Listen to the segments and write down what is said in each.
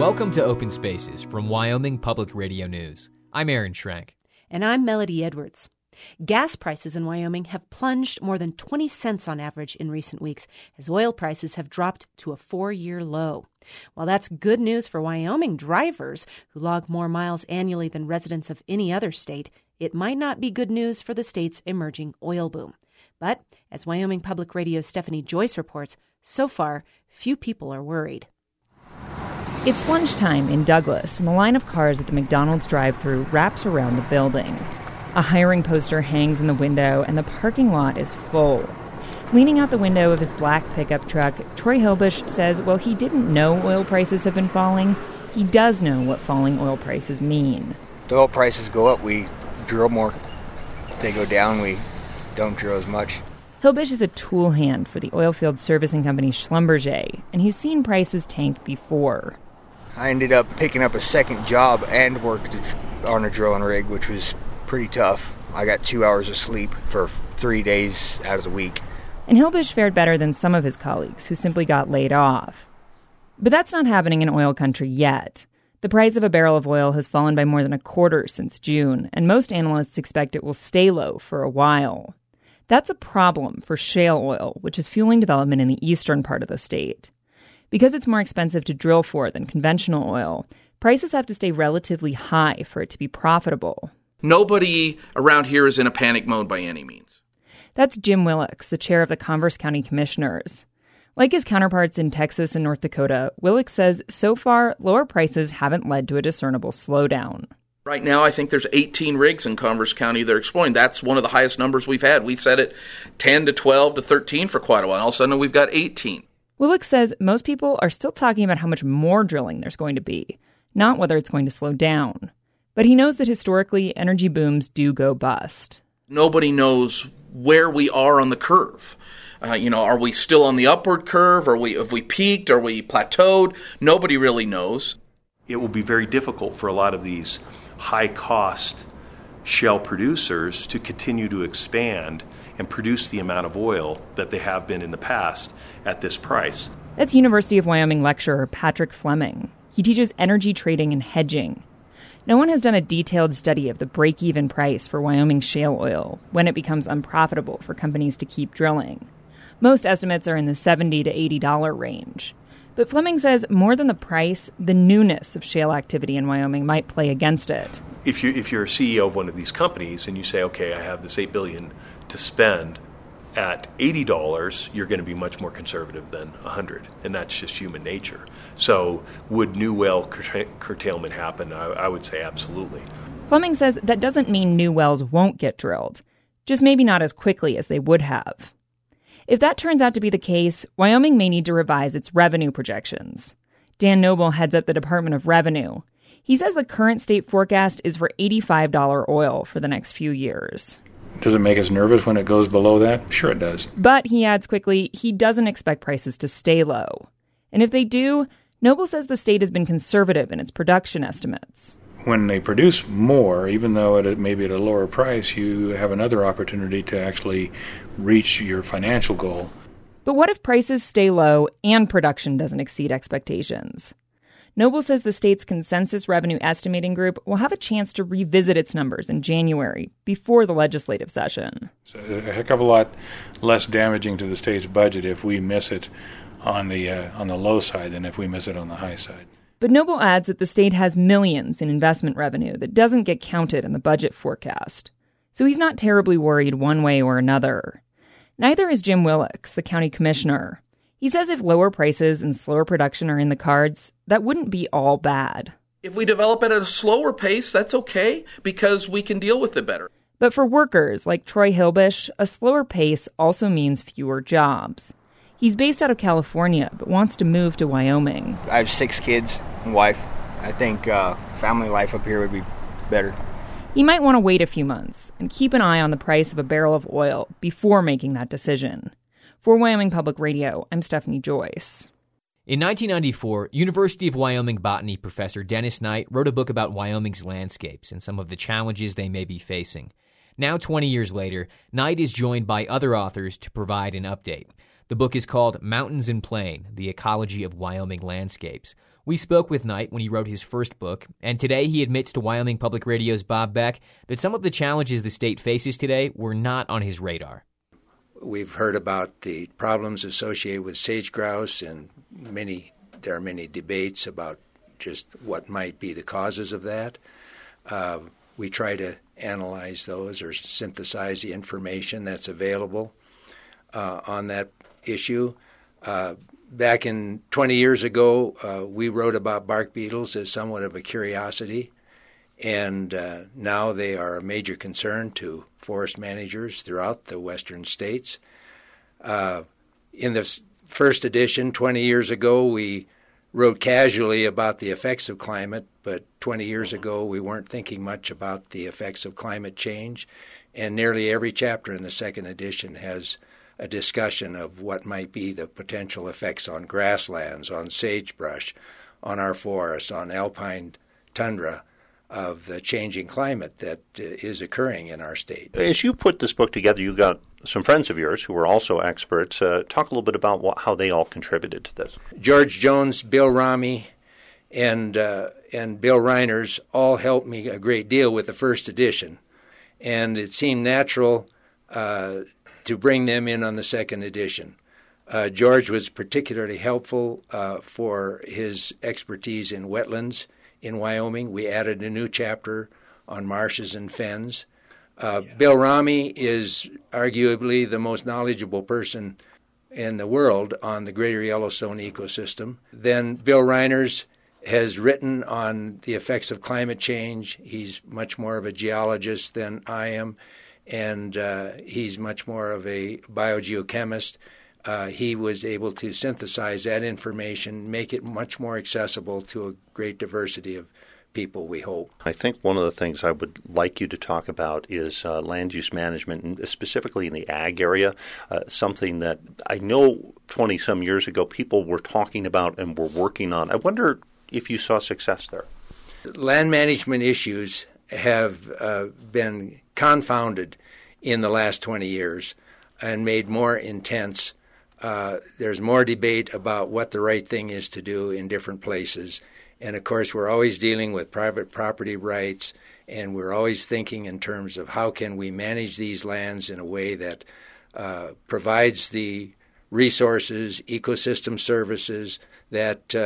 Welcome to Open Spaces from Wyoming Public Radio News. I'm Aaron Schrank. And I'm Melody Edwards. Gas prices in Wyoming have plunged more than 20 cents on average in recent weeks as oil prices have dropped to a 4-year low. While that's good news for Wyoming drivers who log more miles annually than residents of any other state, it might not be good news for the state's emerging oil boom. But as Wyoming Public Radio's Stephanie Joyce reports, so far, few people are worried. It's lunchtime in Douglas, and the line of cars at the McDonald's drive-thru wraps around the building. A hiring poster hangs in the window, and the parking lot is full. Leaning out the window of his black pickup truck, Troy Hilbush says while he didn't know oil prices have been falling, he does know what falling oil prices mean. The oil prices go up, we drill more. If they go down, we don't drill as much. Hilbush is a tool hand for the oilfield servicing company Schlumberger, and he's seen prices tank before. I ended up picking up a second job and worked on a drilling rig, which was pretty tough. I got 2 hours of sleep for 3 days out of the week. And Hilbush fared better than some of his colleagues who simply got laid off. But that's not happening in oil country yet. The price of a barrel of oil has fallen by more than a quarter since June, and most analysts expect it will stay low for a while. That's a problem for shale oil, which is fueling development in the eastern part of the state. Because it's more expensive to drill for than conventional oil, prices have to stay relatively high for it to be profitable. Nobody around here is in a panic mode by any means. That's Jim Willix, the chair of the Converse County Commissioners. Like his counterparts in Texas and North Dakota, Willix says so far, lower prices haven't led to a discernible slowdown. Right now, I think there's 18 rigs in Converse County that are exploring. That's one of the highest numbers we've had. We've said it 10 to 12 to 13 for quite a while. All of a sudden, we've got 18. Willix says most people are still talking about how much more drilling there's going to be, not whether it's going to slow down. But he knows that historically, energy booms do go bust. Nobody knows where we are on the curve. Are we still on the upward curve? Have we peaked? Are we plateaued? Nobody really knows. It will be very difficult for a lot of these high-cost shale producers to continue to expand and produce the amount of oil that they have been in the past at this price. That's University of Wyoming lecturer Patrick Fleming. He teaches energy trading and hedging. No one has done a detailed study of the break-even price for Wyoming shale oil when it becomes unprofitable for companies to keep drilling. Most estimates are in the $70 to $80 range. But Fleming says more than the price, the newness of shale activity in Wyoming might play against it. If you're a CEO of one of these companies and you say, okay, I have this $8 billion to spend at $80, you're going to be much more conservative than $100, and that's just human nature. So would new well curtailment happen? I would say absolutely. Fleming says that doesn't mean new wells won't get drilled, just maybe not as quickly as they would have. If that turns out to be the case, Wyoming may need to revise its revenue projections. Dan Noble heads up the Department of Revenue. He says the current state forecast is for $85 oil for the next few years. Does it make us nervous when it goes below that? Sure it does. But, he adds quickly, he doesn't expect prices to stay low. And if they do, Noble says the state has been conservative in its production estimates. When they produce more, even though it may be at a lower price, you have another opportunity to actually reach your financial goal. But what if prices stay low and production doesn't exceed expectations? Noble says the state's Consensus Revenue Estimating Group will have a chance to revisit its numbers in January, before the legislative session. It's a heck of a lot less damaging to the state's budget if we miss it on the low side than if we miss it on the high side. But Noble adds that the state has millions in investment revenue that doesn't get counted in the budget forecast. So he's not terribly worried one way or another. Neither is Jim Willix, the county commissioner. He says if lower prices and slower production are in the cards, that wouldn't be all bad. If we develop it at a slower pace, that's okay, because we can deal with it better. But for workers like Troy Hilbush, a slower pace also means fewer jobs. He's based out of California, but wants to move to Wyoming. I have 6 kids and wife. I think family life up here would be better. He might want to wait a few months and keep an eye on the price of a barrel of oil before making that decision. For Wyoming Public Radio, I'm Stephanie Joyce. In 1994, University of Wyoming botany professor Dennis Knight wrote a book about Wyoming's landscapes and some of the challenges they may be facing. Now, 20 years later, Knight is joined by other authors to provide an update. The book is called Mountains and Plain, The Ecology of Wyoming Landscapes. We spoke with Knight when he wrote his first book, and today he admits to Wyoming Public Radio's Bob Beck that some of the challenges the state faces today were not on his radar. We've heard about the problems associated with sage grouse, and there are many debates about just what might be the causes of that. We try to analyze those or synthesize the information that's available on that issue. Back in 20 years ago, we wrote about bark beetles as somewhat of a curiosity, and now they are a major concern to forest managers throughout the western states. In the first edition 20 years ago, we wrote casually about the effects of climate, but 20 years ago we weren't thinking much about the effects of climate change, and nearly every chapter in the second edition has a discussion of what might be the potential effects on grasslands, on sagebrush, on our forests, on alpine tundra of the changing climate that is occurring in our state. As you put this book together, you got some friends of yours who are also experts. Talk a little bit about how they all contributed to this. George Jones, Bill Rami, and Bill Reiners all helped me a great deal with the first edition, and it seemed natural to bring them in on the second edition. George was particularly helpful for his expertise in wetlands in Wyoming. We added a new chapter on marshes and fens. Bill Rami is arguably the most knowledgeable person in the world on the greater Yellowstone ecosystem. Then Bill Reiners has written on the effects of climate change. He's much more of a geologist than I am, and he's much more of a biogeochemist. He was able to synthesize that information, make it much more accessible to a great diversity of people, we hope. I think one of the things I would like you to talk about is land use management, and specifically in the ag area, something that I know 20-some years ago people were talking about and were working on. I wonder if you saw success there. Land management issues have been confounded in the last 20 years and made more intense. There's more debate about what the right thing is to do in different places. And, of course, we're always dealing with private property rights, and we're always thinking in terms of how can we manage these lands in a way that provides the resources, ecosystem services that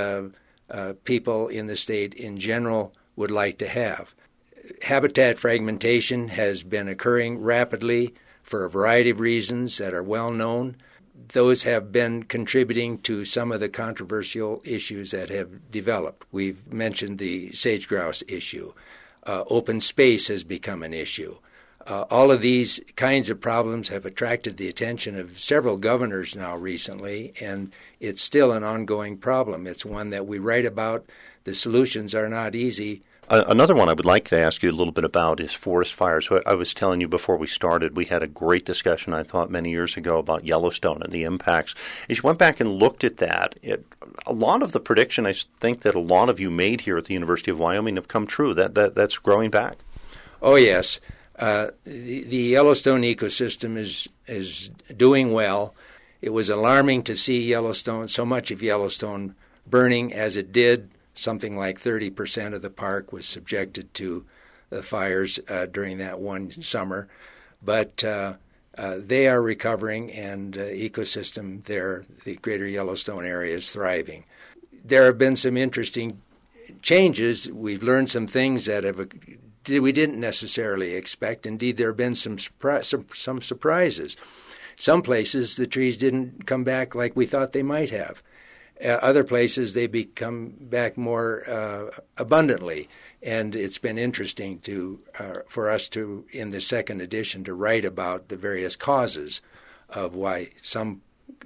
people in the state in general would like to have. Habitat fragmentation has been occurring rapidly for a variety of reasons that are well known. Those have been contributing to some of the controversial issues that have developed. We've mentioned the sage grouse issue. Open space has become an issue. All of these kinds of problems have attracted the attention of several governors now recently, and it's still an ongoing problem. It's one that we write about. The solutions are not easy. Another one I would like to ask you a little bit about is forest fires. I was telling you before we started, we had a great discussion, I thought, many years ago about Yellowstone and the impacts. As you went back and looked at that, a lot of the prediction I think that a lot of you made here at the University of Wyoming have come true. That's growing back. Oh, yes. The Yellowstone ecosystem is doing well. It was alarming to see Yellowstone, so much of Yellowstone burning as it did. Something like 30% of the park was subjected to the fires during that one summer. But they are recovering, and ecosystem there, the greater Yellowstone area, is thriving. There have been some interesting changes. We've learned some things that we didn't necessarily expect. Indeed, there have been some surprises. Some places the trees didn't come back like we thought they might have. Other places they become back more abundantly, and it's been interesting for us to, in the second edition, to write about the various causes of why some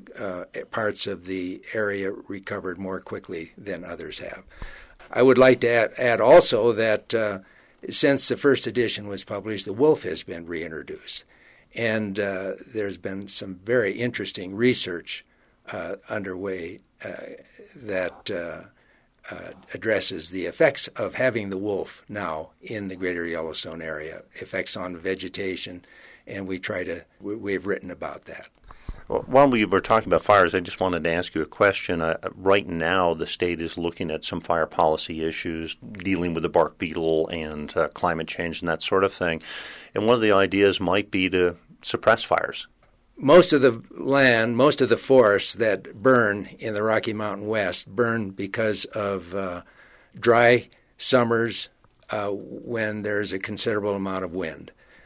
parts of the area recovered more quickly than others have. I would like to add also that since the first edition was published, the wolf has been reintroduced, and there's been some very interesting research underway that addresses the effects of having the wolf now in the greater Yellowstone area, effects on vegetation, and we've written about that. While we were talking about fires, I just wanted to ask you a question. Right now, the state is looking at some fire policy issues dealing with the bark beetle and climate change and that sort of thing. And one of the ideas might be to suppress fires. Most of the land, most of the forests that burn in the Rocky Mountain West burn because of dry summers when there's a considerable amount of wind.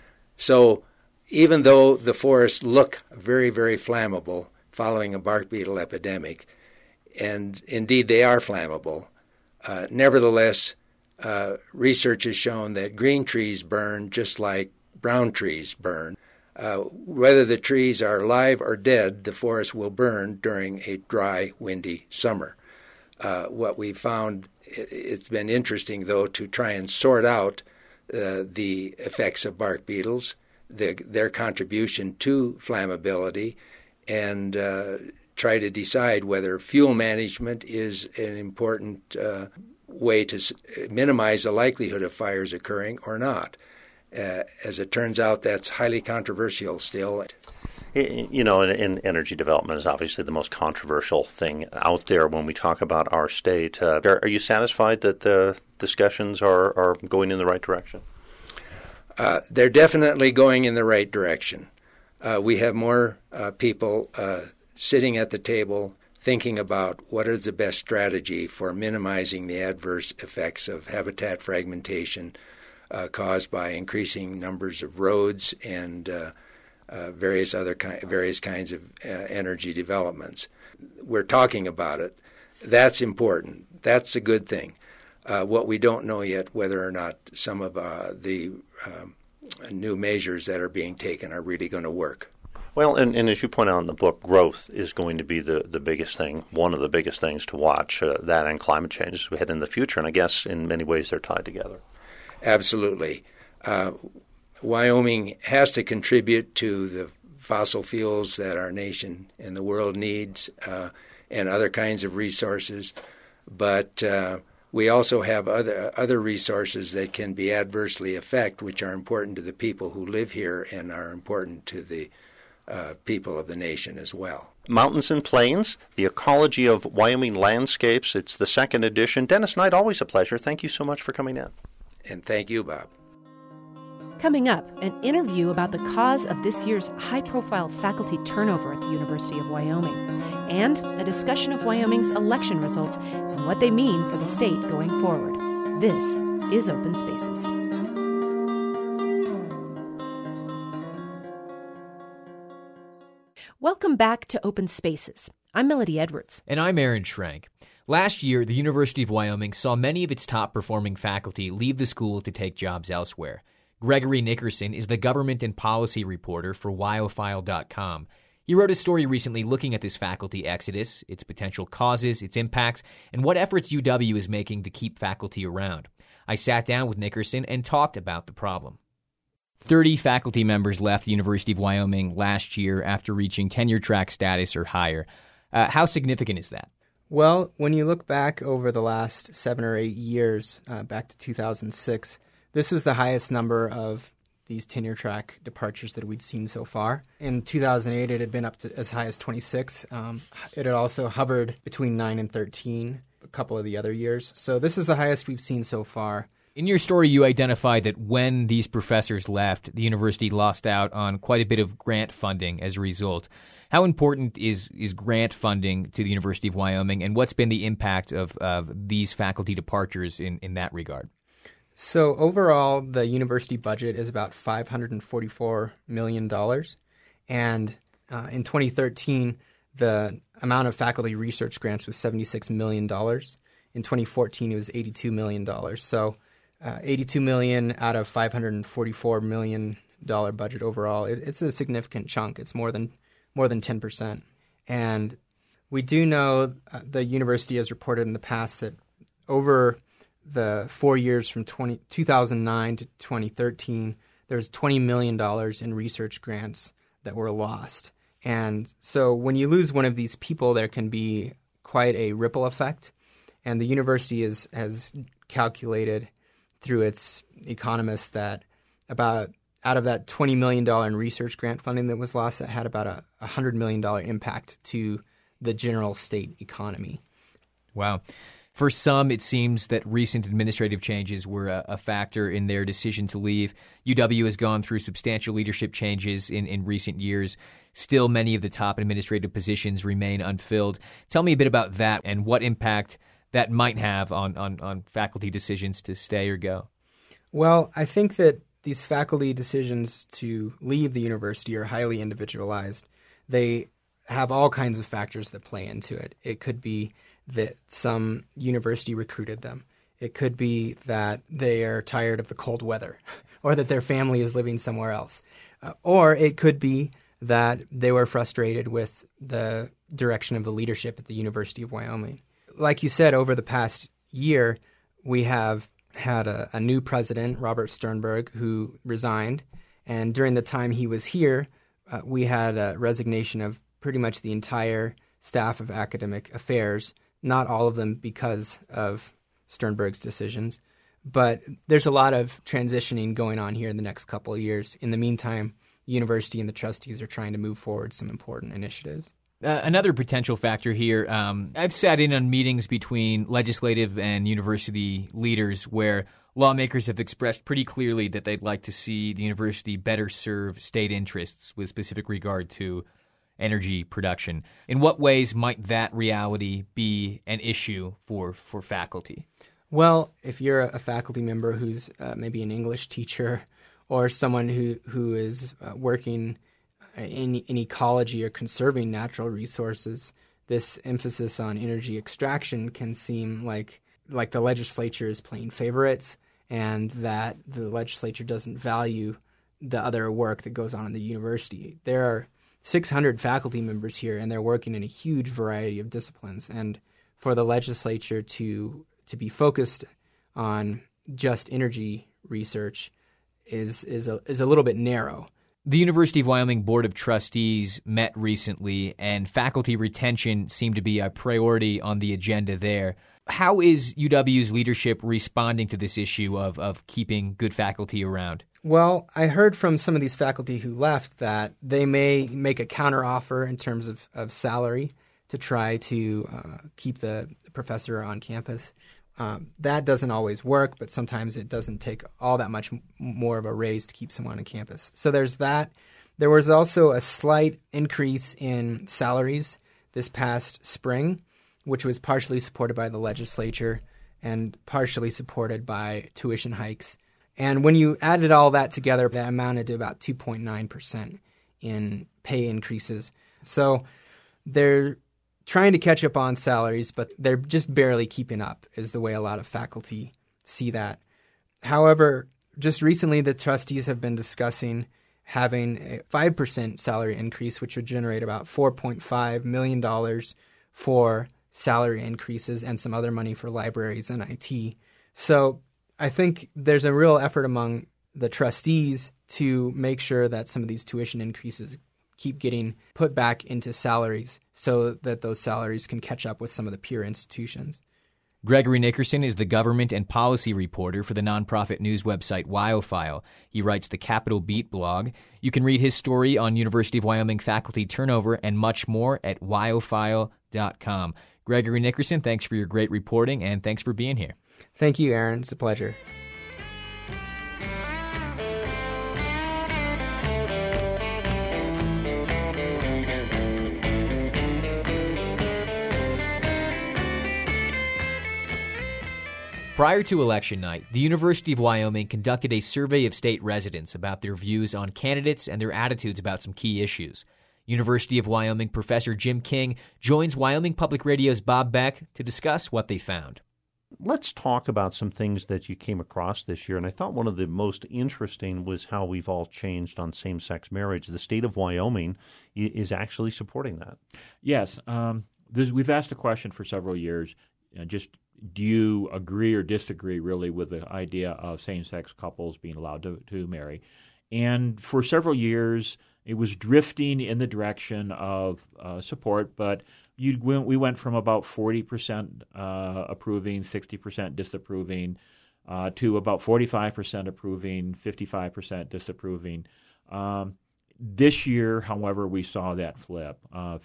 So even though the forests look very, very flammable following a bark beetle epidemic, and indeed they are flammable, nevertheless, research has shown that green trees burn just like brown trees burn. Whether the trees are alive or dead, the forest will burn during a dry, windy summer. What we found, it's been interesting, though, to try and sort out the effects of bark beetles, their contribution to flammability, and try to decide whether fuel management is an important way to minimize the likelihood of fires occurring or not. As it turns out, that's highly controversial still. You know, and energy development is obviously the most controversial thing out there when we talk about our state. Are you satisfied that the discussions are going in the right direction? They're definitely going in the right direction. We have more people sitting at the table thinking about what is the best strategy for minimizing the adverse effects of habitat fragmentation caused by increasing numbers of roads and various kinds of energy developments. We're talking about it. That's important. That's a good thing. What we don't know yet whether or not some of the new measures that are being taken are really going to work. Well, and as you point out in the book, growth is going to be the biggest thing, one of the biggest things to watch, that and climate change as we head in the future. And I guess in many ways they're tied together. Absolutely. Wyoming has to contribute to the fossil fuels that our nation and the world needs and other kinds of resources. But we also have other resources that can be adversely affected, which are important to the people who live here and are important to the people of the nation as well. Mountains and Plains, The Ecology of Wyoming Landscapes. It's the second edition. Dennis Knight, always a pleasure. Thank you so much for coming in. And thank you, Bob. Coming up, an interview about the cause of this year's high-profile faculty turnover at the University of Wyoming, and a discussion of Wyoming's election results and what they mean for the state going forward. This is Open Spaces. Welcome back to Open Spaces. I'm Melody Edwards. And I'm Aaron Schrank. Last year, the University of Wyoming saw many of its top-performing faculty leave the school to take jobs elsewhere. Gregory Nickerson is the government and policy reporter for WyoFile.com. He wrote a story recently looking at this faculty exodus, its potential causes, its impacts, and what efforts UW is making to keep faculty around. I sat down with Nickerson and talked about the problem. 30 faculty members left the University of Wyoming last year after reaching tenure-track status or higher. How significant is that? Well, when you look back over the last 7 or 8 years, back to 2006, this was the highest number of these tenure-track departures that we'd seen so far. In 2008, it had been up to as high as 26. It had also hovered between 9 and 13 a couple of the other years. So this is the highest we've seen so far. In your story, you identified that when these professors left, the university lost out on quite a bit of grant funding as a result. How important is grant funding to the University of Wyoming, and what's been the impact of these faculty departures in that regard? So overall, the university budget is about $544 million. And in 2013, the amount of faculty research grants was $76 million. In 2014, it was $82 million. So $82 million out of $544 million budget overall. It's a significant chunk. It's more than 10%. And we do know the university has reported in the past that over the 4 years from 2009 to 2013, there's $20 million in research grants that were lost. And so when you lose one of these people, there can be quite a ripple effect. And the university has calculated through its economists that about out of that $20 million in research grant funding that was lost, that had about a $100 million impact to the general state economy. Wow. For some, it seems that recent administrative changes were a factor in their decision to leave. UW has gone through substantial leadership changes in recent years. Still, many of the top administrative positions remain unfilled. Tell me a bit about that and what impact that might have on faculty decisions to stay or go. Well, I think that these faculty decisions to leave the university are highly individualized. They have all kinds of factors that play into it. It could be that some university recruited them. It could be that they are tired of the cold weather or that their family is living somewhere else. Or it could be that they were frustrated with the direction of the leadership at the University of Wyoming. Like you said, over the past year, we have had a new president, Robert Sternberg, who resigned. And during the time he was here, we had a resignation of pretty much the entire staff of academic affairs, not all of them because of Sternberg's decisions. But there's a lot of transitioning going on here in the next couple of years. In the meantime, the university and the trustees are trying to move forward some important initiatives. Another potential factor here, I've sat in on meetings between legislative and university leaders where lawmakers have expressed pretty clearly that they'd like to see the university better serve state interests with specific regard to energy production. In what ways might that reality be an issue for faculty? Well, if you're a faculty member who's maybe an English teacher or someone who is working in ecology or conserving natural resources, this emphasis on energy extraction can seem like the legislature is playing favorites and that the legislature doesn't value the other work that goes on in the university. There are 600 faculty members here, and they're working in a huge variety of disciplines. And for the legislature to be focused on just energy research is a little bit narrow. The University of Wyoming Board of Trustees met recently, and faculty retention seemed to be a priority on the agenda there. How is UW's leadership responding to this issue of keeping good faculty around? Well, I heard from some of these faculty who left that they may make a counteroffer in terms of salary to try to keep the professor on campus. That doesn't always work, but sometimes it doesn't take all that much more of a raise to keep someone on campus. So there's that. There was also a slight increase in salaries this past spring, which was partially supported by the legislature and partially supported by tuition hikes. And when you added all that together, that amounted to about 2.9% in pay increases. So they're trying to catch up on salaries, but they're just barely keeping up, is the way a lot of faculty see that. However, just recently the trustees have been discussing having a 5% salary increase, which would generate about $4.5 million for salary increases and some other money for libraries and IT. So I think there's a real effort among the trustees to make sure that some of these tuition increases keep getting put back into salaries so that those salaries can catch up with some of the peer institutions. Gregory Nickerson is the government and policy reporter for the nonprofit news website WyoFile. He writes the Capitol Beat blog. You can read his story on University of Wyoming faculty turnover and much more at wyofile.com. Gregory Nickerson, thanks for your great reporting and thanks for being here. Thank you, Aaron. It's a pleasure. Prior to election night, the University of Wyoming conducted a survey of state residents about their views on candidates and their attitudes about some key issues. University of Wyoming professor Jim King joins Wyoming Public Radio's Bob Beck to discuss what they found. Let's talk about some things that you came across this year, and I thought one of the most interesting was how we've all changed on same-sex marriage. The state of Wyoming is actually supporting that. Yes. We've asked a question for several years, do you agree or disagree really with the idea of same-sex couples being allowed to marry? And for several years, it was drifting in the direction of support, but we went from about 40% approving, 60% disapproving, to about 45% approving, 55% disapproving. This year, however, we saw that flip. Around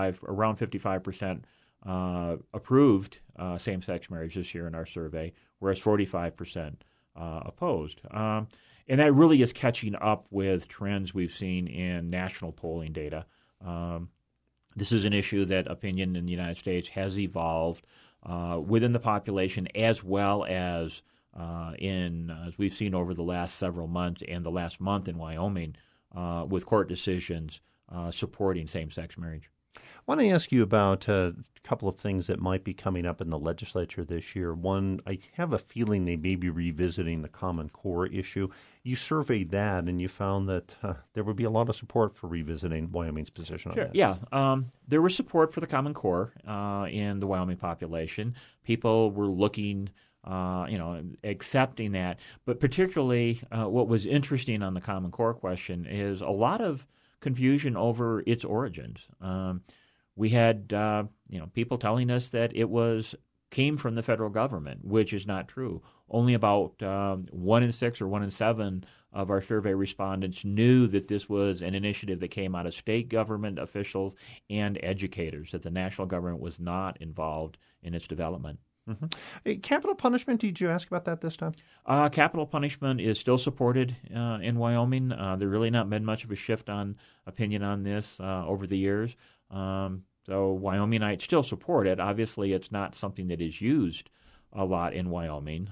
55% approved same-sex marriage this year in our survey, whereas 45% opposed. And that really is catching up with trends we've seen in national polling data. This is an issue that opinion in the United States has evolved within the population, as well as as we've seen over the last several months and the last month in Wyoming with court decisions supporting same-sex marriage. I want to ask you about a couple of things that might be coming up in the legislature this year. One, I have a feeling they may be revisiting the Common Core issue. You surveyed that, and you found that there would be a lot of support for revisiting Wyoming's position on that. Yeah. There was support for the Common Core in the Wyoming population. People were looking, accepting that. But particularly what was interesting on the Common Core question is a lot of confusion over its origins. We had people telling us that it came from the federal government, which is not true. Only about 1 in 6 or 1 in 7 of our survey respondents knew that this was an initiative that came out of state government officials and educators, that the national government was not involved in its development. Mm-hmm. Capital punishment, did you ask about that this time? Capital punishment is still supported in Wyoming. There really not been much of a shift on opinion on this over the years. So Wyomingites still support it. Obviously, it's not something that is used a lot in Wyoming.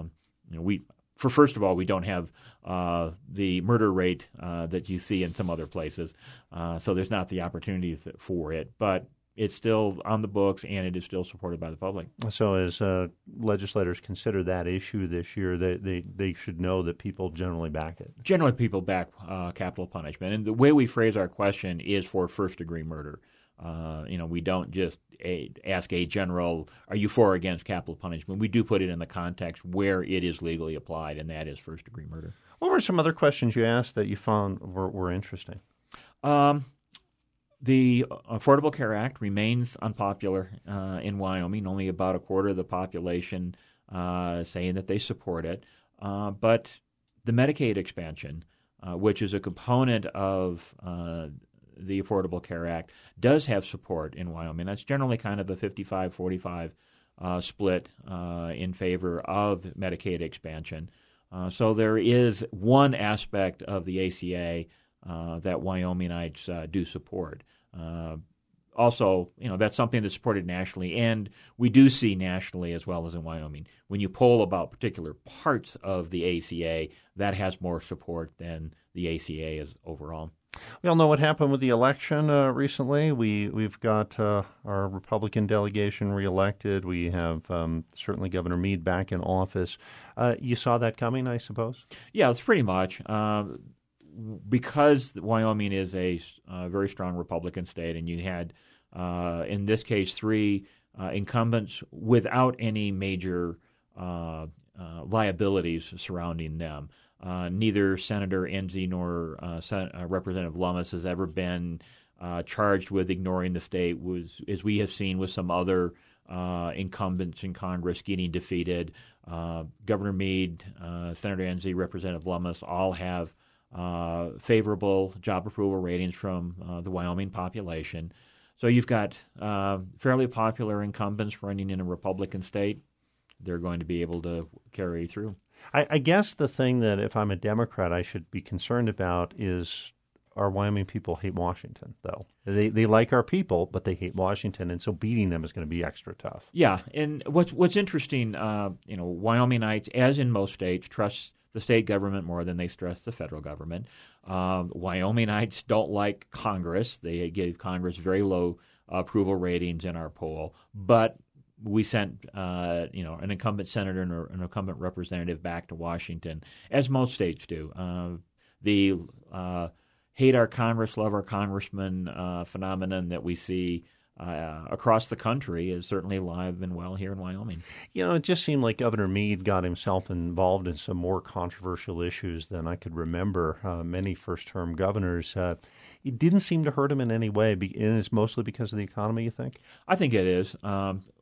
First of all, we don't have the murder rate that you see in some other places, so there's not the opportunity for it. But it's still on the books, and it is still supported by the public. So as legislators consider that issue this year, they should know that people generally back it. Generally, people back capital punishment. And the way we phrase our question is for first-degree murder. We don't just ask a general, are you for or against capital punishment? We do put it in the context where it is legally applied, and that is first-degree murder. What were some other questions you asked that you found were interesting? The Affordable Care Act remains unpopular in Wyoming. Only about a quarter of the population saying that they support it. But the Medicaid expansion, which is a component of the Affordable Care Act, does have support in Wyoming. That's generally kind of a 55-45 split in favor of Medicaid expansion. So there is one aspect of the ACA that Wyomingites do support. Also, that's something that's supported nationally, and we do see nationally as well as in Wyoming. When you poll about particular parts of the ACA, that has more support than the ACA is overall. We all know what happened with the election recently. We've got our Republican delegation reelected. We have certainly Governor Meade back in office. You saw that coming, I suppose? Yeah, it's pretty much. Because Wyoming is a very strong Republican state, and you had, in this case, 3 incumbents without any major liabilities surrounding them. Neither Senator Enzi nor Representative Lummis has ever been charged with ignoring the state, as we have seen with some other incumbents in Congress getting defeated. Governor Meade, Senator Enzi, Representative Lummis all have favorable job approval ratings from the Wyoming population. So you've got fairly popular incumbents running in a Republican state. They're going to be able to carry through. I guess the thing that if I'm a Democrat I should be concerned about is our Wyoming people hate Washington, though. They like our people, but they hate Washington, and so beating them is going to be extra tough. Yeah, and what's interesting, Wyomingites, as in most states, trust the state government more than they trust the federal government. Wyomingites don't like Congress. They give Congress very low approval ratings in our poll, but we sent an incumbent senator and an incumbent representative back to Washington, as most states do. The hate our Congress, love our congressman phenomenon that we see across the country is certainly alive and well here in Wyoming. It just seemed like Governor Meade got himself involved in some more controversial issues than I could remember. Many first-term governors. It didn't seem to hurt him in any way, and it's mostly because of the economy, you think? I think it is.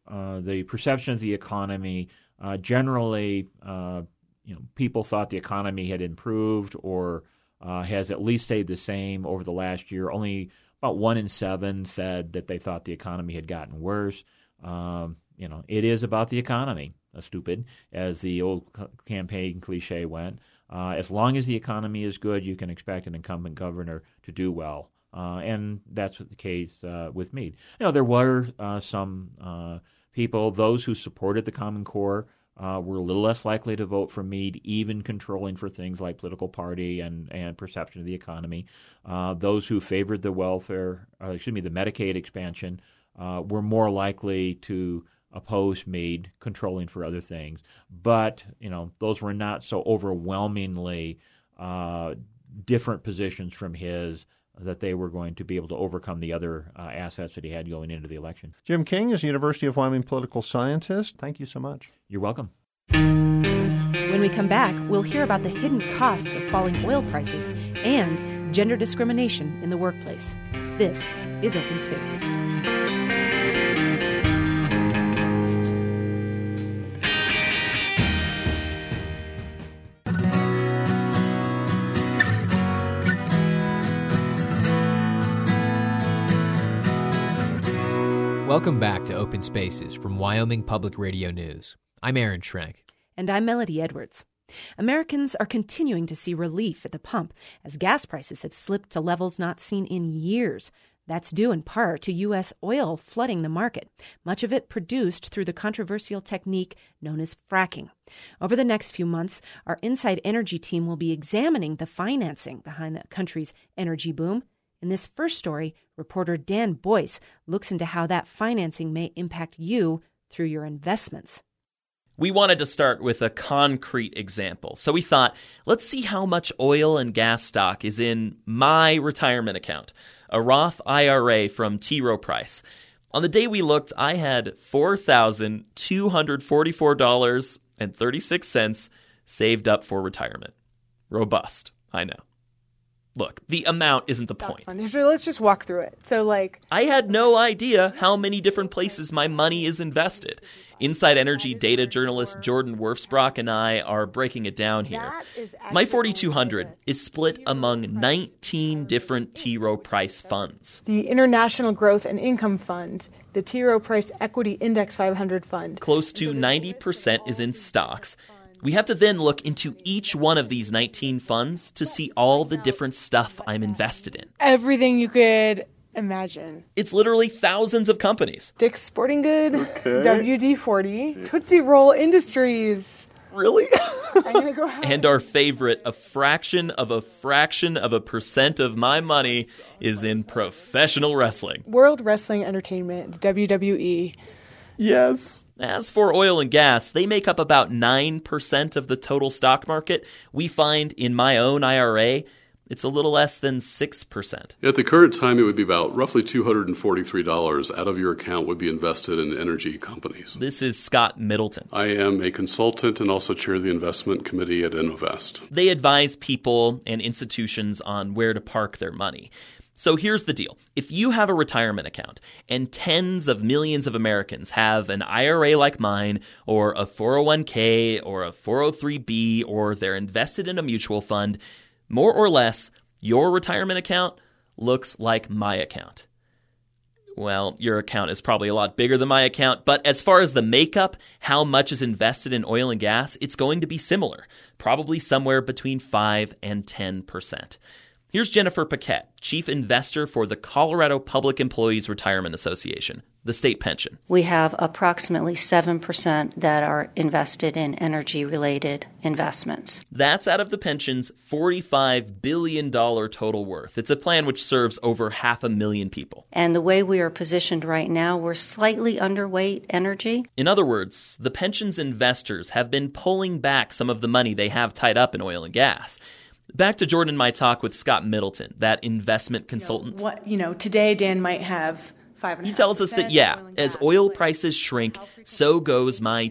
the perception of the economy, generally, people thought the economy had improved or has at least stayed the same over the last year. Only about 1 in 7 said that they thought the economy had gotten worse. It is about the economy, stupid, as the old campaign cliche went. As long as the economy is good, you can expect an incumbent governor to do well. And that's the case with Mead. There were some people, those who supported the Common Core, were a little less likely to vote for Mead, even controlling for things like political party and perception of the economy. Those who favored the the Medicaid expansion, were more likely to oppose Mead, controlling for other things. But, those were not so overwhelmingly different positions from his that they were going to be able to overcome the other assets that he had going into the election. Jim King is a University of Wyoming political scientist. Thank you so much. You're welcome. When we come back, we'll hear about the hidden costs of falling oil prices and gender discrimination in the workplace. This is Open Spaces. Welcome back to Open Spaces from Wyoming Public Radio News. I'm Aaron Schrenk. And I'm Melody Edwards. Americans are continuing to see relief at the pump as gas prices have slipped to levels not seen in years. That's due in part to U.S. oil flooding the market, much of it produced through the controversial technique known as fracking. Over the next few months, our Inside Energy team will be examining the financing behind the country's energy boom. In this first story, reporter Dan Boyce looks into how that financing may impact you through your investments. We wanted to start with a concrete example. So we thought, let's see how much oil and gas stock is in my retirement account, a Roth IRA from T. Rowe Price. On the day we looked, I had $4,244.36 saved up for retirement. Robust, I know. Look, the amount isn't the point. Let's just walk through it. So, I had no idea how many different places my money is invested. Inside Energy data journalist Jordan Werfsbrock and I are breaking it down here. My 4,200 is split among 19 different T. Rowe Price funds. The International Growth and Income Fund, the T. Rowe Price Equity Index 500 Fund. Close to 90% is in stocks. We have to then look into each one of these 19 funds to see all the different stuff I'm invested in. Everything you could imagine. It's literally thousands of companies. Dick's Sporting Good, WD-40, Tootsie Roll Industries. Really? I'm going to go ahead. And our favorite, a fraction of a percent of my money is in professional wrestling. World Wrestling Entertainment, WWE. Yes. As for oil and gas, they make up about 9% of the total stock market. We find in my own IRA, it's a little less than 6%. At the current time, it would be about roughly $243 out of your account would be invested in energy companies. This is Scott Middleton. I am a consultant and also chair the investment committee at Innovest. They advise people and institutions on where to park their money. So here's the deal. If you have a retirement account and tens of millions of Americans have an IRA like mine or a 401k or a 403b or they're invested in a mutual fund, more or less, your retirement account looks like my account. Well, your account is probably a lot bigger than my account, but as far as the makeup, how much is invested in oil and gas, it's going to be similar, probably somewhere between 5 and 10%. Here's Jennifer Paquette, chief investor for the Colorado Public Employees Retirement Association, the state pension. We have approximately 7% that are invested in energy-related investments. That's out of the pension's $45 billion total worth. It's a plan which serves over 500,000 people. And the way we are positioned right now, we're slightly underweight energy. In other words, the pension's investors have been pulling back some of the money they have tied up in oil and gas. Back to Jordan and my talk with Scott Middleton, that investment consultant. Today Dan might have 5.5%. He tells us that, as oil prices shrink, so goes my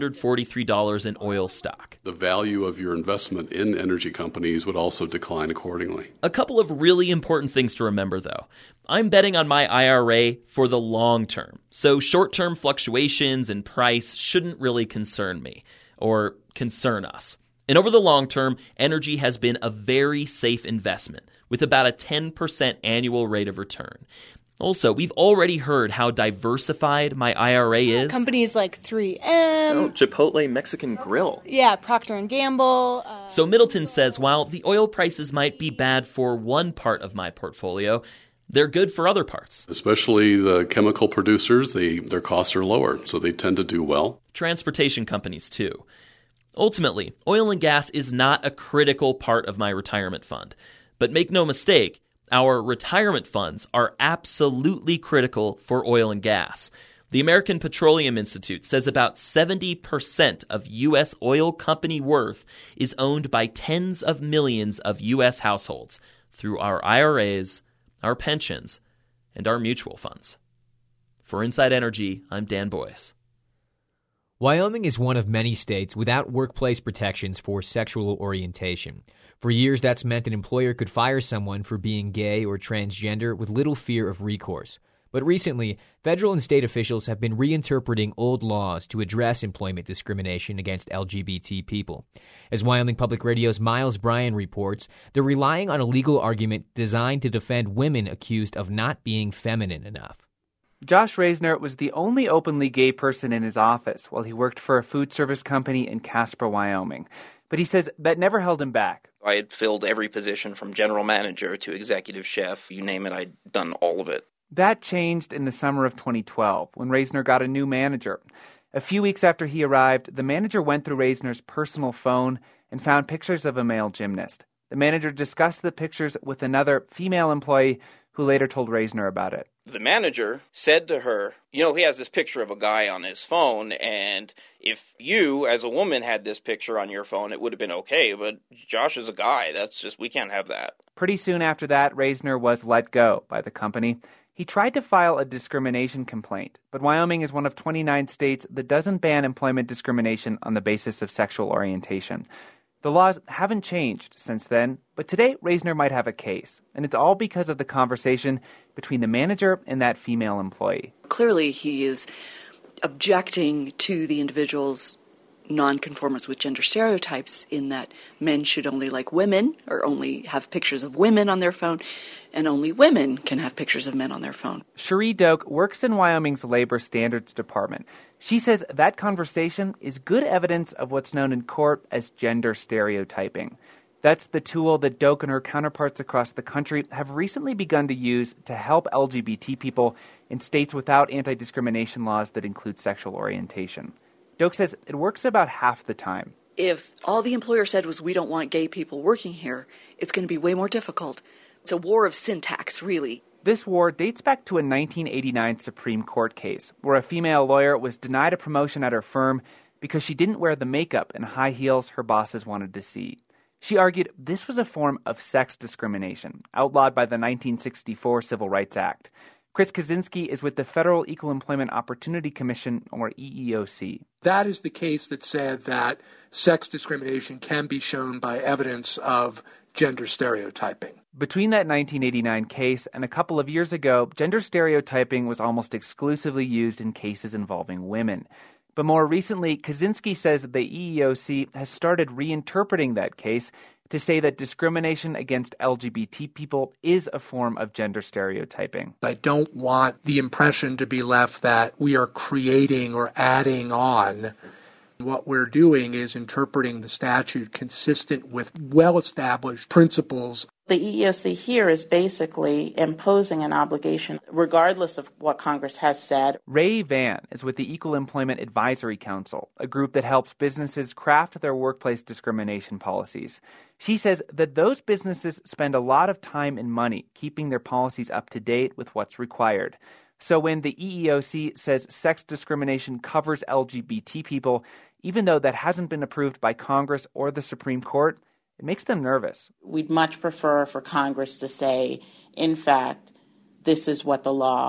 $243 in oil stock. The value of your investment in energy companies would also decline accordingly. A couple of really important things to remember, though. I'm betting on my IRA for the long term, so short-term fluctuations in price shouldn't really concern me, or concern us. And over the long term, energy has been a very safe investment, with about a 10% annual rate of return. Also, we've already heard how diversified my IRA is. Companies like 3M. Chipotle Mexican Grill. Yeah, Procter & Gamble. So Middleton says while the oil prices might be bad for one part of my portfolio, they're good for other parts. Especially the chemical producers, their costs are lower, so they tend to do well. Transportation companies, too. Ultimately, oil and gas is not a critical part of my retirement fund. But make no mistake, our retirement funds are absolutely critical for oil and gas. The American Petroleum Institute says about 70% of U.S. oil company worth is owned by tens of millions of U.S. households through our IRAs, our pensions, and our mutual funds. For Inside Energy, I'm Dan Boyce. Wyoming is one of many states without workplace protections for sexual orientation. For years, that's meant an employer could fire someone for being gay or transgender with little fear of recourse. But recently, federal and state officials have been reinterpreting old laws to address employment discrimination against LGBT people. As Wyoming Public Radio's Miles Bryan reports, they're relying on a legal argument designed to defend women accused of not being feminine enough. Josh Reisner was the only openly gay person in his office while he worked for a food service company in Casper, Wyoming. But he says that never held him back. I had filled every position from general manager to executive chef. You name it, I'd done all of it. That changed in the summer of 2012 when Reisner got a new manager. A few weeks after he arrived, the manager went through Reisner's personal phone and found pictures of a male gymnast. The manager discussed the pictures with another female employee who later told Reisner about it. The manager said to her, he has this picture of a guy on his phone, and if you, as a woman, had this picture on your phone, it would have been okay, but Josh is a guy. We can't have that. Pretty soon after that, Reisner was let go by the company. He tried to file a discrimination complaint, but Wyoming is one of 29 states that doesn't ban employment discrimination on the basis of sexual orientation. The laws haven't changed since then, but today Reisner might have a case, and it's all because of the conversation between the manager and that female employee. Clearly, he is objecting to the individual's nonconformance with gender stereotypes in that men should only like women or only have pictures of women on their phone, and only women can have pictures of men on their phone. Cherie Doak works in Wyoming's Labor Standards Department. She says that conversation is good evidence of what's known in court as gender stereotyping. That's the tool that Doak and her counterparts across the country have recently begun to use to help LGBT people in states without anti-discrimination laws that include sexual orientation. Doak says it works about half the time. If all the employer said was, we don't want gay people working here, it's going to be way more difficult. It's a war of syntax, really. This war dates back to a 1989 Supreme Court case where a female lawyer was denied a promotion at her firm because she didn't wear the makeup and high heels her bosses wanted to see. She argued this was a form of sex discrimination, outlawed by the 1964 Civil Rights Act. Chris Kaczynski is with the Federal Equal Employment Opportunity Commission, or EEOC. That is the case that said that sex discrimination can be shown by evidence of gender stereotyping. Between that 1989 case and a couple of years ago, gender stereotyping was almost exclusively used in cases involving women. But more recently, Kaczynski says that the EEOC has started reinterpreting that case to say that discrimination against LGBT people is a form of gender stereotyping. I don't want the impression to be left that we are creating or adding on. What we're doing is interpreting the statute consistent with well-established principles. The EEOC here is basically imposing an obligation regardless of what Congress has said. Ray Van is with the Equal Employment Advisory Council, a group that helps businesses craft their workplace discrimination policies. She says that those businesses spend a lot of time and money keeping their policies up to date with what's required. So when the EEOC says sex discrimination covers LGBT people, even though that hasn't been approved by Congress or the Supreme Court, it makes them nervous. We'd much prefer for Congress to say, in fact, this is what the law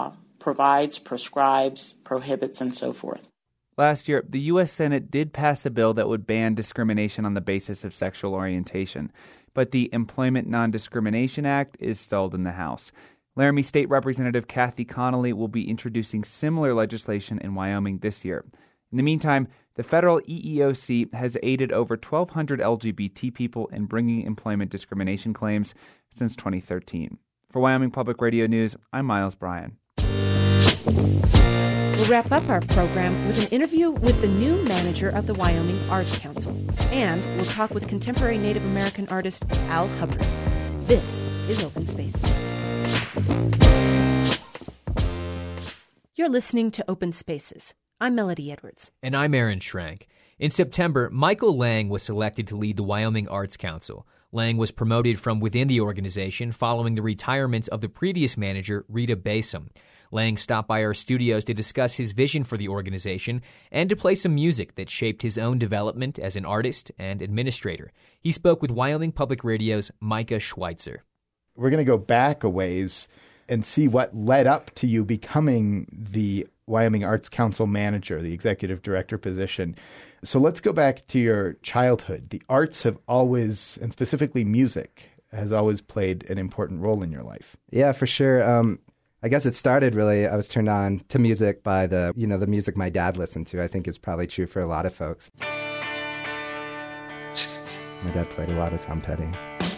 provides, prescribes, prohibits, and so forth. Last year, the U.S. Senate did pass a bill that would ban discrimination on the basis of sexual orientation, but the Employment Non-Discrimination Act is stalled in the House. Laramie State Representative Kathy Connolly will be introducing similar legislation in Wyoming this year. In the meantime, the federal EEOC has aided over 1,200 LGBT people in bringing employment discrimination claims since 2013. For Wyoming Public Radio News, I'm Miles Bryan. We'll wrap up our program with an interview with the new manager of the Wyoming Arts Council. And we'll talk with contemporary Native American artist Al Hubbard. This is Open Spaces. You're listening to Open Spaces. I'm Melody Edwards. And I'm Aaron Schrank. In September, Michael Lang was selected to lead the Wyoming Arts Council. Lang was promoted from within the organization following the retirement of the previous manager, Rita Basom. Lang stopped by our studios to discuss his vision for the organization and to play some music that shaped his own development as an artist and administrator. He spoke with Wyoming Public Radio's Micah Schweitzer. We're going to go back a ways and see what led up to you becoming the Wyoming Arts Council manager, the executive director position. So let's go back to your childhood. The arts have always, and specifically music, has always played an important role in your life. Yeah, for sure. I guess it started really, I was turned on to music by the music my dad listened to. I think is probably true for a lot of folks. My dad played a lot of Tom Petty.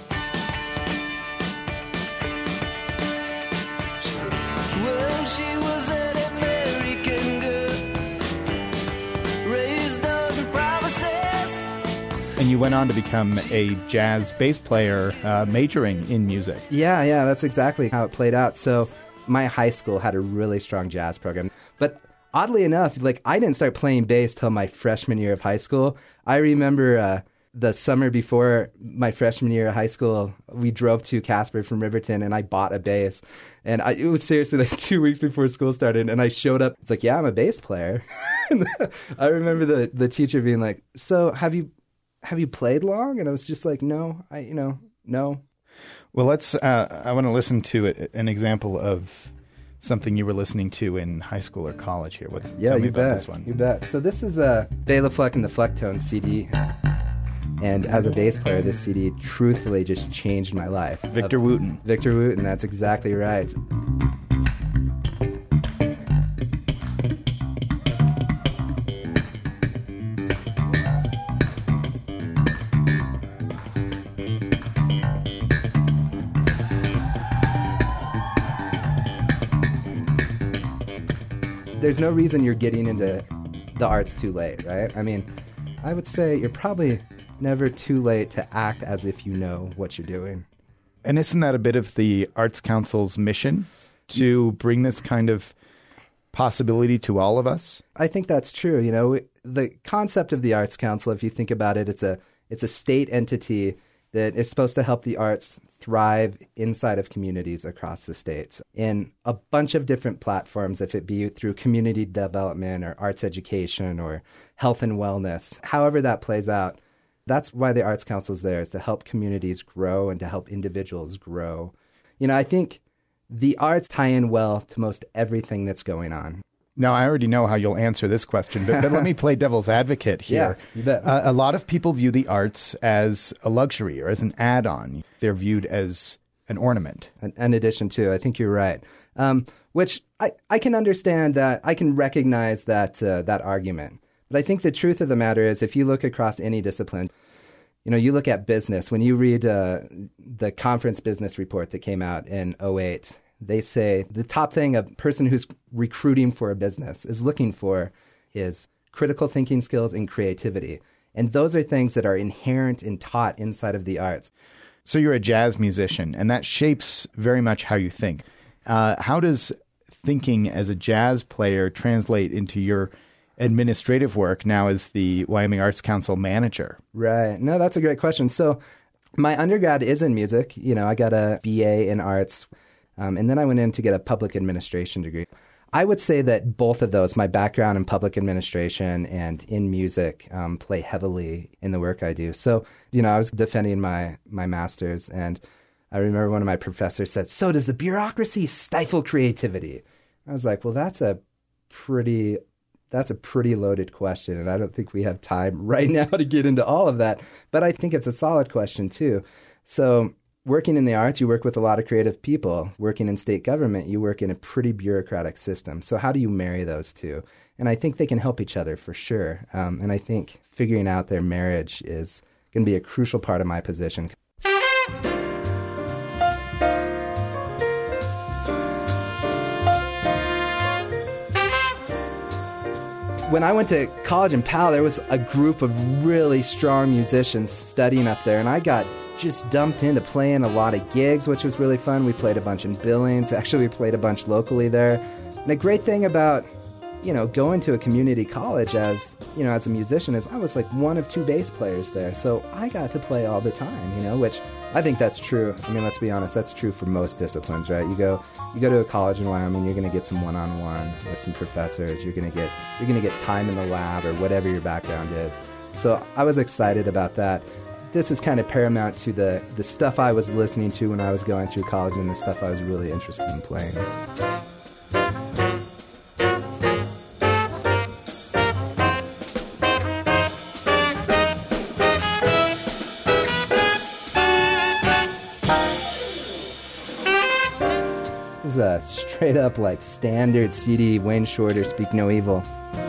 Well, she was an American girl, raised up in provinces. And you went on to become a jazz bass player, majoring in music. Yeah, that's exactly how it played out. So my high school had a really strong jazz program. But oddly enough, I didn't start playing bass till my freshman year of high school. I remember the summer before my freshman year of high school, we drove to Casper from Riverton, and I bought a bass. And it was seriously 2 weeks before school started, and I showed up. It's yeah, I'm a bass player. And I remember the teacher being like, "So have you played long?" And I was just like, "No, no." Well, I want to listen to an example of something you were listening to in high school or college here. Tell me about this one. You bet. So this is a Bela Fleck and the Flecktones CD. And as a bass player, this CD truthfully just changed my life. Victor Wooten. Victor Wooten, that's exactly right. There's no reason you're getting into the arts too late, right? I mean, I would say you're probably never too late to act as if you know what you're doing. And isn't that a bit of the Arts Council's mission, to bring this kind of possibility to all of us? I think that's true. The concept of the Arts Council, if you think about it, it's a state entity that is supposed to help the arts thrive inside of communities across the state in a bunch of different platforms, if it be through community development or arts education or health and wellness. However that plays out, that's why the Arts Council is there, is to help communities grow and to help individuals grow. I think the arts tie in well to most everything that's going on. Now, I already know how you'll answer this question, but let me play devil's advocate here. Yeah, you bet. A lot of people view the arts as a luxury or as an add-on. They're viewed as an ornament. An addition to, I think you're right. Which I can understand that, I can recognize that argument. But I think the truth of the matter is, if you look across any discipline, you look at business. When you read the conference business report that came out in 2008, they say the top thing a person who's recruiting for a business is looking for is critical thinking skills and creativity. And those are things that are inherent and taught inside of the arts. So you're a jazz musician, and that shapes very much how you think. How does thinking as a jazz player translate into your administrative work now as the Wyoming Arts Council manager? Right. No, that's a great question. So my undergrad is in music. I got a BA in arts. And then I went in to get a public administration degree. I would say that both of those, my background in public administration and in music, play heavily in the work I do. So, I was defending my master's, and I remember one of my professors said, "So does the bureaucracy stifle creativity?" I was like, well, that's a pretty loaded question, and I don't think we have time right now to get into all of that. But I think it's a solid question, too. So working in the arts, you work with a lot of creative people. Working in state government, you work in a pretty bureaucratic system. So how do you marry those two? And I think they can help each other for sure. And I think figuring out their marriage is going to be a crucial part of my position. When I went to college in Powell, there was a group of really strong musicians studying up there, and I got just dumped into playing a lot of gigs, which was really fun. We played a bunch in Billings. Actually, we played a bunch locally there. And the great thing about, going to a community college as a musician is I was like one of two bass players there. So I got to play all the time, which I think that's true. I mean, let's be honest, that's true for most disciplines, right? You go to a college in Wyoming, you're going to get some one-on-one with some professors. You're going to get time in the lab or whatever your background is. So I was excited about that. This is kind of paramount to the stuff I was listening to when I was going through college and the stuff I was really interested in playing. This is a straight up like standard CD Wayne Shorter, Speak No Evil.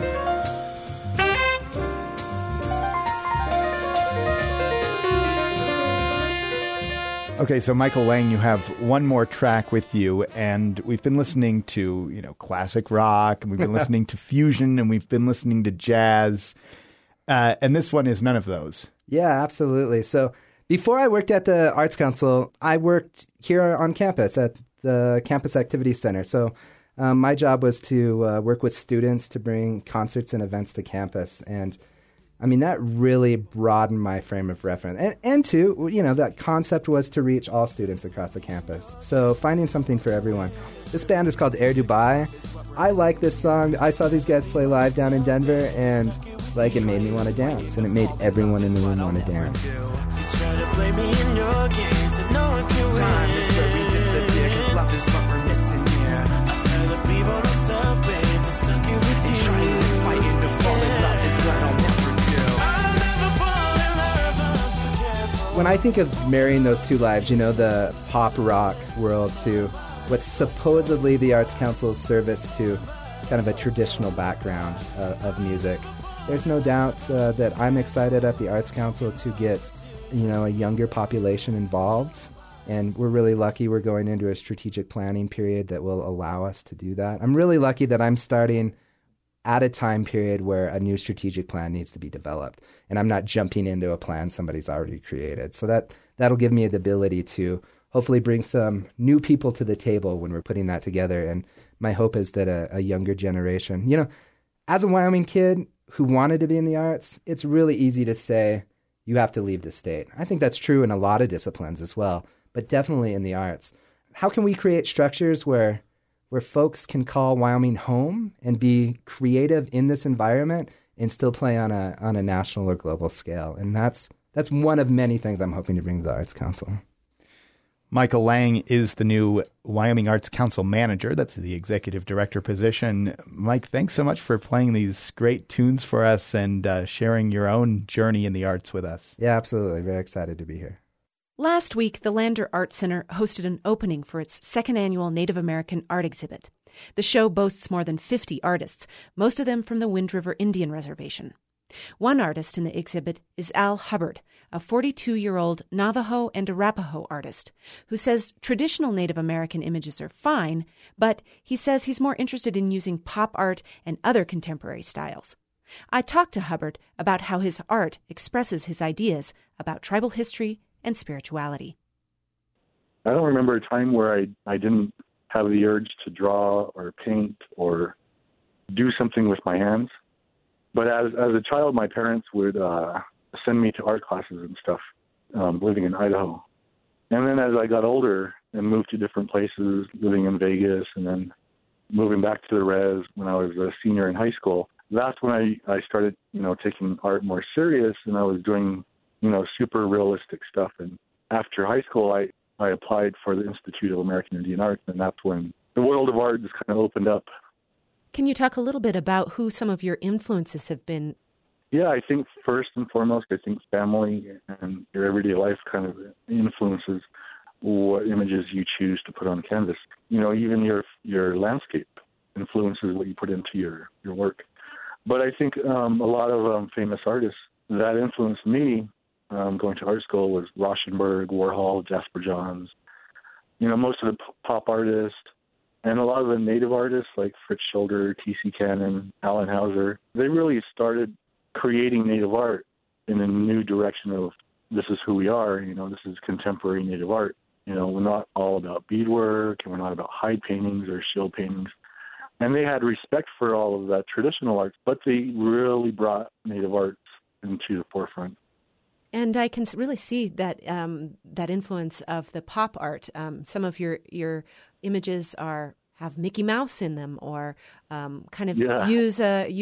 Okay, so Michael Lang, you have one more track with you, and we've been listening to, classic rock, and we've been listening to fusion, and we've been listening to jazz, and this one is none of those. Yeah, absolutely. So before I worked at the Arts Council, I worked here on campus at the Campus Activity Center. So my job was to work with students to bring concerts and events to campus, and I mean, that really broadened my frame of reference. And too, that concept was to reach all students across the campus. So finding something for everyone. This band is called Air Dubai. I like this song. I saw these guys play live down in Denver, and it made me want to dance. And it made everyone in the room want to dance. When I think of marrying those two lives, the pop rock world to what's supposedly the Arts Council's service to kind of a traditional background of music, there's no doubt that I'm excited at the Arts Council to get, a younger population involved. And we're really lucky we're going into a strategic planning period that will allow us to do that. I'm really lucky that I'm starting at a time period where a new strategic plan needs to be developed. And I'm not jumping into a plan somebody's already created. So that'll give me the ability to hopefully bring some new people to the table when we're putting that together. And my hope is that a younger generation, as a Wyoming kid who wanted to be in the arts, it's really easy to say you have to leave the state. I think that's true in a lot of disciplines as well, but definitely in the arts. How can we create structures where folks can call Wyoming home and be creative in this environment and still play on a national or global scale? And that's one of many things I'm hoping to bring to the Arts Council. Michael Lang is the new Wyoming Arts Council manager. That's the executive director position. Mike, thanks so much for playing these great tunes for us and sharing your own journey in the arts with us. Yeah, absolutely. Very excited to be here. Last week, the Lander Art Center hosted an opening for its second annual Native American art exhibit. The show boasts more than 50 artists, most of them from the Wind River Indian Reservation. One artist in the exhibit is Al Hubbard, a 42-year-old Navajo and Arapaho artist who says traditional Native American images are fine, but he says he's more interested in using pop art and other contemporary styles. I talked to Hubbard about how his art expresses his ideas about tribal history and spirituality. I don't remember a time where I didn't have the urge to draw or paint or do something with my hands. But as a child, my parents would send me to art classes and stuff, living in Idaho. And then as I got older and moved to different places, living in Vegas and then moving back to the res when I was a senior in high school, that's when I started, taking art more serious, and I was doing super realistic stuff. And after high school, I applied for the Institute of American Indian Arts, and that's when the world of art just kind of opened up. Can you talk a little bit about who some of your influences have been? Yeah, I think first and foremost, I think family and your everyday life kind of influences what images you choose to put on canvas. You know, even your landscape influences what you put into your work. But I think a lot of famous artists that influenced me going to art school was Rauschenberg, Warhol, Jasper Johns. You know, most of the pop artists and a lot of the native artists like Fritz Schulder, T.C. Cannon, Alan Hauser, they really started creating native art in a new direction of this is who we are, you know, this is contemporary native art. You know, we're not all about beadwork and we're not about hide paintings or shield paintings. And they had respect for all of that traditional art, but they really brought native arts into the forefront. And I can really see that that influence of the pop art. Some of your images have Mickey Mouse in them, or kind of use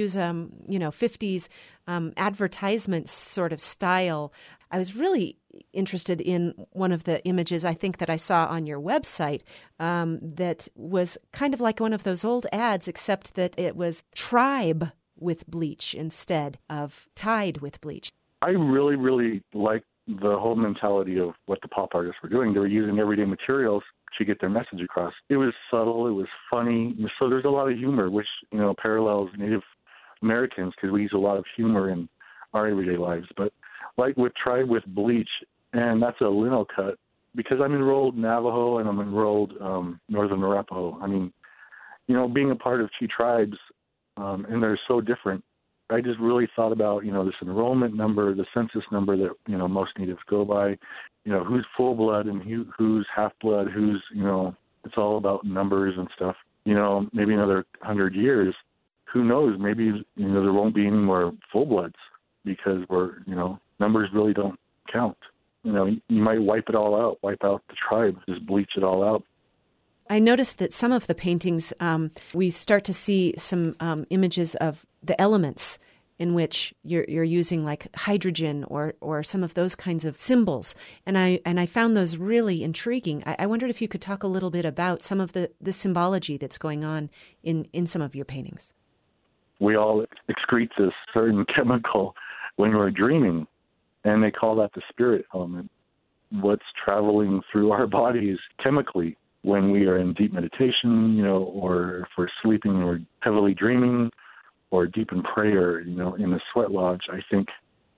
50s advertisement sort of style. I was really interested in one of the images I think that I saw on your website that was kind of like one of those old ads, except that it was Tribe with bleach instead of Tide with bleach. I really, really like the whole mentality of what the pop artists were doing. They were using everyday materials to get their message across. It was subtle. It was funny. So there's a lot of humor, which, you know, parallels Native Americans because we use a lot of humor in our everyday lives. But like with Tribe with bleach, and that's a lino cut, because I'm enrolled Navajo and I'm enrolled Northern Arapaho. I mean, you know, being a part of two tribes, and they're so different, I just really thought about, you know, this enrollment number, the census number that, you know, most natives go by, you know, who's full blood and who's half blood, who's, you know, it's all about numbers and stuff. You know, maybe another 100 years, who knows, maybe, you know, there won't be any more full bloods because numbers really don't count. You know, you might wipe it all out, wipe out the tribe, just bleach it all out. I noticed that some of the paintings, we start to see some images of the elements in which you're using, like hydrogen or some of those kinds of symbols, and I found those really intriguing. I wondered if you could talk a little bit about some of the symbology that's going on in some of your paintings. We all excrete this certain chemical when we're dreaming, and they call that the spirit element. What's traveling through our bodies chemically when we are in deep meditation, you know, or if we're sleeping or heavily dreaming, or deep in prayer, you know, in the sweat lodge. I think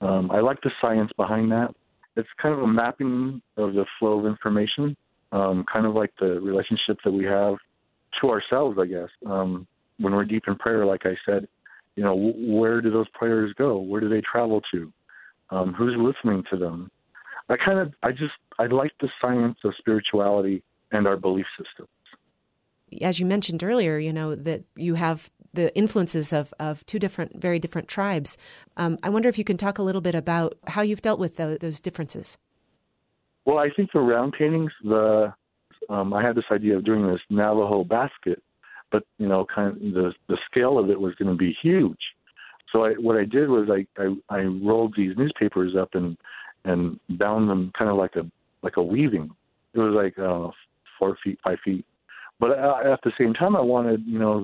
I like the science behind that. It's kind of a mapping of the flow of information, kind of like the relationship that we have to ourselves, I guess. When we're deep in prayer, like I said, you know, where do those prayers go? Where do they travel to? Who's listening to them? I like the science of spirituality and our belief systems. As you mentioned earlier, you know, that you have the influences of two very different tribes. I wonder if you can talk a little bit about how you've dealt with those differences. Well, I think the round paintings, I had this idea of doing this Navajo basket, but, you know, kind of the scale of it was going to be huge. So what I did was I rolled these newspapers up and bound them kind of like a weaving. It was like 4 feet, 5 feet. But at the same time, I wanted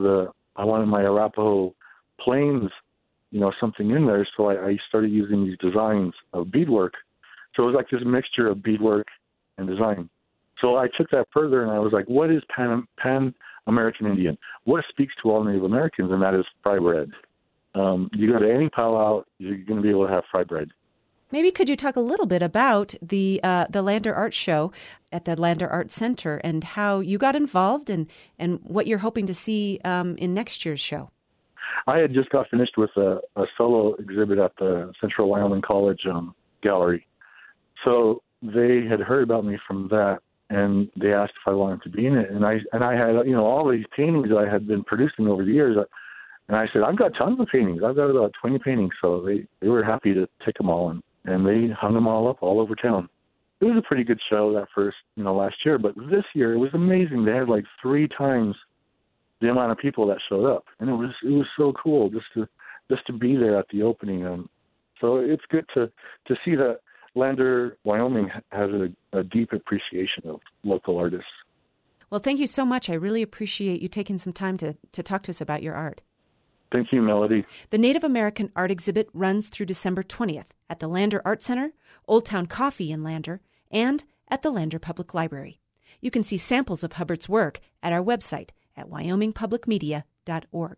my Arapaho plains, you know, something in there. So I started using these designs of beadwork. So it was like this mixture of beadwork and design. So I took that further and I was like, what is Pan-American Indian? What speaks to all Native Americans? And that is fry bread. You go to any powwow, you're going to be able to have fry bread. Maybe could you talk a little bit about the Lander Art Show at the Lander Art Center and how you got involved and what you're hoping to see in next year's show? I had just got finished with a solo exhibit at the Central Wyoming College Gallery. So they had heard about me from that, and they asked if I wanted to be in it. And I had, you know, all these paintings that I had been producing over the years. And I said, I've got tons of paintings. I've got about 20 paintings. So they were happy to take them all in. And they hung them all up all over town. It was a pretty good show that first, you know, last year. But this year it was amazing. They had like 3 times the amount of people that showed up, and it was so cool just to be there at the opening. So it's good to see that Lander, Wyoming has a deep appreciation of local artists. Well, thank you so much. I really appreciate you taking some time to talk to us about your art. Thank you, Melody. The Native American art exhibit runs through December 20th at the Lander Art Center, Old Town Coffee in Lander, and at the Lander Public Library. You can see samples of Hubbard's work at our website at wyomingpublicmedia.org.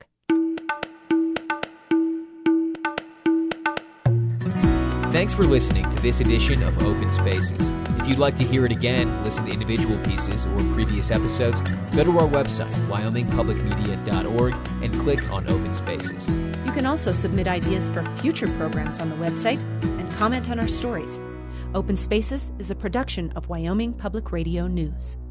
Thanks for listening to this edition of Open Spaces. If you'd like to hear it again, listen to individual pieces or previous episodes, go to our website, wyomingpublicmedia.org, and click on Open Spaces. You can also submit ideas for future programs on the website and comment on our stories. Open Spaces is a production of Wyoming Public Radio News.